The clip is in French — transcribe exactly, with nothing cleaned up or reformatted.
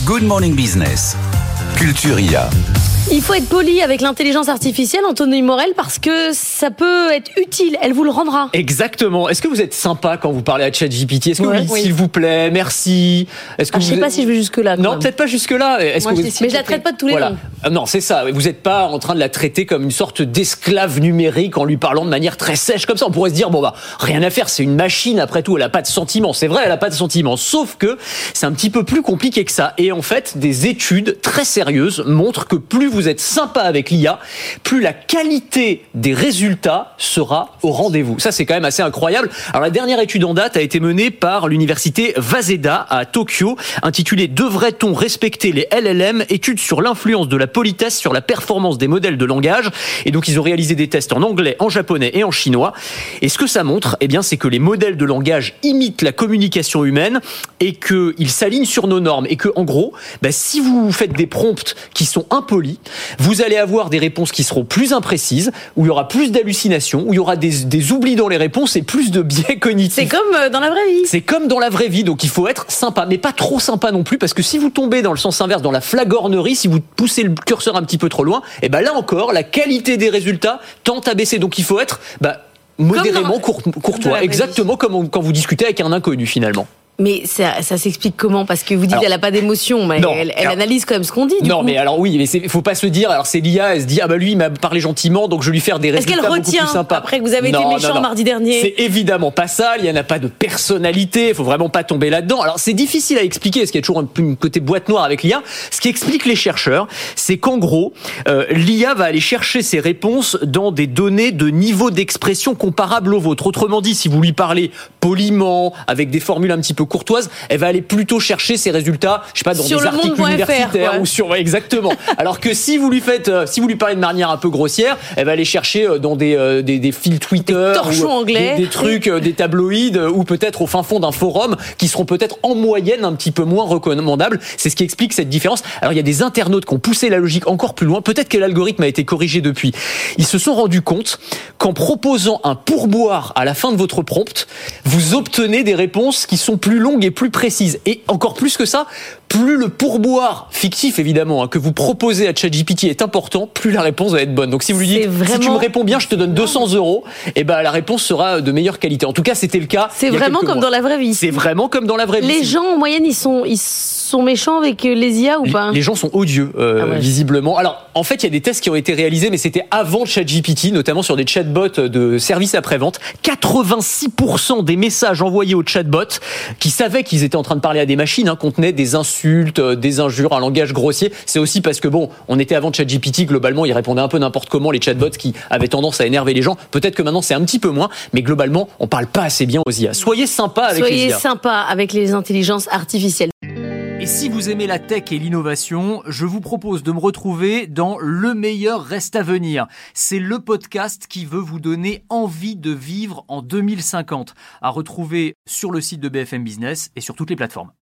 Good Morning Business, Culture I A. Il faut être poli avec l'intelligence artificielle, Anthony Morel, parce que ça peut être utile. Elle vous le rendra. Exactement. Est-ce que vous êtes sympa quand vous parlez à ChatGPT ? Est-ce que Ouais, vous dites oui. s'il vous plaît, merci ? Est-ce que Ah, vous je sais êtes... pas si je vais jusque-là. Non, même. peut-être pas jusque-là. Est-ce Moi, que je vous... Mais je la traite pas de tous les voilà. noms. Ah, non, c'est ça. Vous n'êtes pas en train de la traiter comme une sorte d'esclave numérique en lui parlant de manière très sèche comme ça. On pourrait se dire, bon bah, rien à faire, c'est une machine après tout, elle a pas de sentiments. C'est vrai, elle a pas de sentiments. Sauf que c'est un petit peu plus compliqué que ça. Et en fait, des études très sérieuses montrent que plus vous êtes sympa avec l'I A, plus la qualité des résultats sera au rendez-vous. Ça, c'est quand même assez incroyable. Alors, la dernière étude en date a été menée par l'université Waseda à Tokyo, intitulée « Devrait-on respecter les L L M ? Étude sur l'influence de la politesse sur la performance des modèles de langage ». Et donc, ils ont réalisé des tests en anglais, en japonais et en chinois. Et ce que ça montre, eh bien, c'est que les modèles de langage imitent la communication humaine et qu'ils s'alignent sur nos normes. Et que, en gros, bah, si vous faites des prompts qui sont impolis, vous allez avoir des réponses qui seront plus imprécises, où il y aura plus d'hallucinations, où il y aura des, des oublis dans les réponses et plus de biais cognitifs. C'est comme euh, dans la vraie vie. C'est comme dans la vraie vie, donc il faut être sympa, mais pas trop sympa non plus, parce que si vous tombez dans le sens inverse, dans la flagornerie, si vous poussez le curseur un petit peu trop loin, et ben là encore, la qualité des résultats tend à baisser. Donc il faut être bah, modérément dans... court, courtois, exactement comme on, quand vous discutez avec un inconnu finalement. Mais ça, ça s'explique comment ? Parce que vous dites alors, elle n'a pas d'émotion, mais non, elle, elle alors, analyse quand même ce qu'on dit. Du non, coup. mais alors oui, mais il faut pas se dire. Alors c'est l'I A, elle se dit ah bah lui il m'a parlé gentiment, donc je vais lui faire des Est-ce résultats qu'elle beaucoup retient plus sympas. après que vous avez non, été méchant non, non. mardi dernier ? C'est évidemment pas ça. Il y en a pas de personnalité. Il faut vraiment pas tomber là-dedans. Alors c'est difficile à expliquer, parce qu'il y a toujours un peu une côté boîte noire avec l'I A. Ce qui explique les chercheurs, c'est qu'en gros, euh, l'I A va aller chercher ses réponses dans des données de niveau d'expression comparable aux vôtres. Autrement dit, si vous lui parlez poliment, avec des formules un petit peu courtoises, elle va aller plutôt chercher ses résultats, je sais pas, dans sur des articles universitaires ou sur, ouais, exactement. Alors que si vous lui faites, euh, si vous lui parlez de manière un peu grossière, elle va aller chercher euh, dans des, euh, des, des fils Twitter, des torchons ou, anglais, des, des trucs, euh, des tabloïds, euh, ou peut-être au fin fond d'un forum, qui seront peut-être en moyenne un petit peu moins recommandables. C'est ce qui explique cette différence. Alors il y a des internautes qui ont poussé la logique encore plus loin. Peut-être que l'algorithme a été corrigé depuis. Ils se sont rendus compte qu'en proposant un pourboire à la fin de votre prompt, vous obtenez des réponses qui sont plus longues et plus précises. Et encore plus que ça, plus le pourboire fictif, évidemment, hein, que vous proposez à ChatGPT est important, plus la réponse va être bonne. Donc si vous lui dites, vraiment... si tu me réponds bien, je te donne deux cents euros, et ben la réponse sera de meilleure qualité. En tout cas, c'était le cas. C'est vraiment comme mois. dans la vraie vie. C'est vraiment comme dans la vraie vie. Les gens, en moyenne, ils sont, ils sont méchants avec les I A ou pas ? Les gens sont odieux, euh, ah ouais. visiblement. Alors, en fait, il y a des tests qui ont été réalisés, mais c'était avant ChatGPT, notamment sur des chatbots de services après-vente. quatre-vingt-six pour cent des messages envoyés aux chatbots, qui savaient qu'ils étaient en train de parler à des machines, hein, contenaient des insultes, des injures, un langage grossier. C'est aussi parce que, bon, on était avant ChatGPT, globalement, ils répondaient un peu n'importe comment, les chatbots qui avaient tendance à énerver les gens. Peut-être que maintenant, c'est un petit peu moins, mais globalement, on parle pas assez bien aux I A. Soyez sympa avec Soyez les I A. Soyez sympa avec les intelligences artificielles. Et si vous aimez la tech et l'innovation, je vous propose de me retrouver dans Le meilleur reste à venir. C'est le podcast qui veut vous donner envie de vivre en deux mille cinquante. À retrouver sur le site de B F M Business et sur toutes les plateformes.